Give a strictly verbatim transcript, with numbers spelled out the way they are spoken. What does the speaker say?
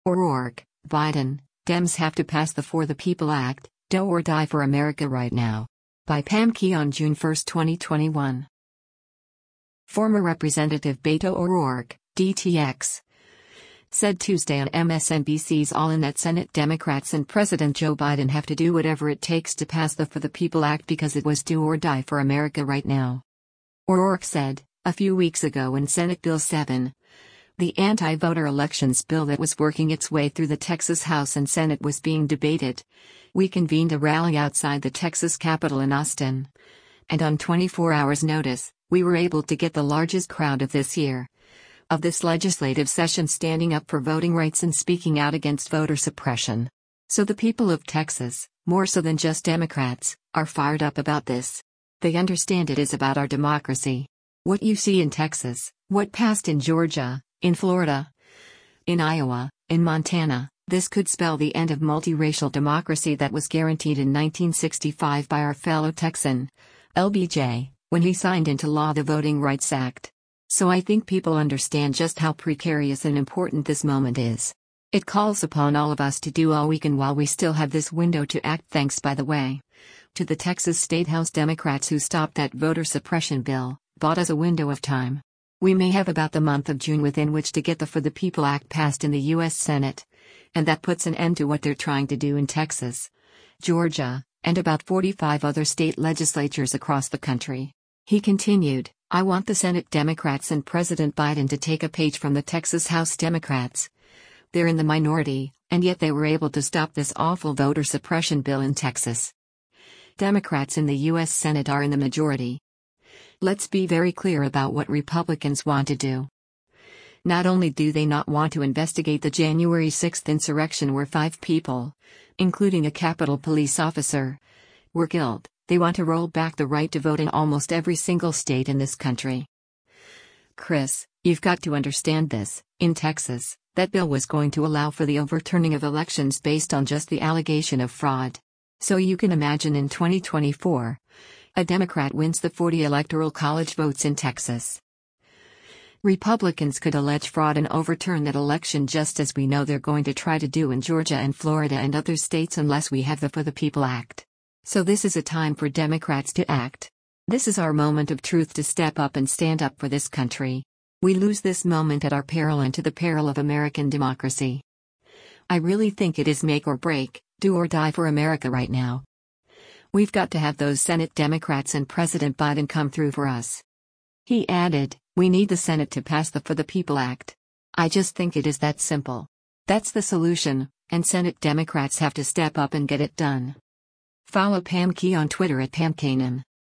O'Rourke, Biden, Dems have to pass the For the People Act, Do or Die for America right now. By Pam Key on June first, twenty twenty-one. Former Representative Beto O'Rourke, D T X, said Tuesday on M S N B C's All In that Senate Democrats and President Joe Biden have to do whatever it takes to pass the For the People Act because it was do or die for America right now. O'Rourke said, a few weeks ago when Senate Bill seven, the anti-voter elections bill that was working its way through the Texas House and Senate was being debated, we convened a rally outside the Texas Capitol in Austin. And on twenty-four hours notice, we were able to get the largest crowd of this year, of this legislative session, standing up for voting rights and speaking out against voter suppression. So the people of Texas, more so than just Democrats, are fired up about this. They understand it is about our democracy. What you see in Texas, what passed in Georgia, in Florida, in Iowa, in Montana, this could spell the end of multiracial democracy that was guaranteed in nineteen sixty-five by our fellow Texan, L B J, when he signed into law the Voting Rights Act. So I think people understand just how precarious and important this moment is. It calls upon all of us to do all we can while we still have this window to act. Thanks, by the way, to the Texas State House Democrats who stopped that voter suppression bill, bought us a window of time. We may have about the month of June within which to get the For the People Act passed in the U S Senate, and that puts an end to what they're trying to do in Texas, Georgia, and about forty-five other state legislatures across the country. He continued, I want the Senate Democrats and President Biden to take a page from the Texas House Democrats. They're in the minority, and yet they were able to stop this awful voter suppression bill in Texas. Democrats in the U S Senate are in the majority. Let's be very clear about what Republicans want to do. Not only do they not want to investigate the January sixth insurrection where five people, including a Capitol Police officer, were killed, they want to roll back the right to vote in almost every single state in this country. Chris, you've got to understand this. In Texas, that bill was going to allow for the overturning of elections based on just the allegation of fraud. So you can imagine in twenty twenty-four, a Democrat wins the forty electoral college votes in Texas. Republicans could allege fraud and overturn that election, just as we know they're going to try to do in Georgia and Florida and other states unless we have the For the People Act. So this is a time for Democrats to act. This is our moment of truth to step up and stand up for this country. We lose this moment at our peril and to the peril of American democracy. I really think it is make or break, do or die for America right now. We've got to have those Senate Democrats and President Biden come through for us. He added, we need the Senate to pass the For the People Act. I just think it is that simple. That's the solution, and Senate Democrats have to step up and get it done. Follow Pam Key on Twitter at Pam Kanan.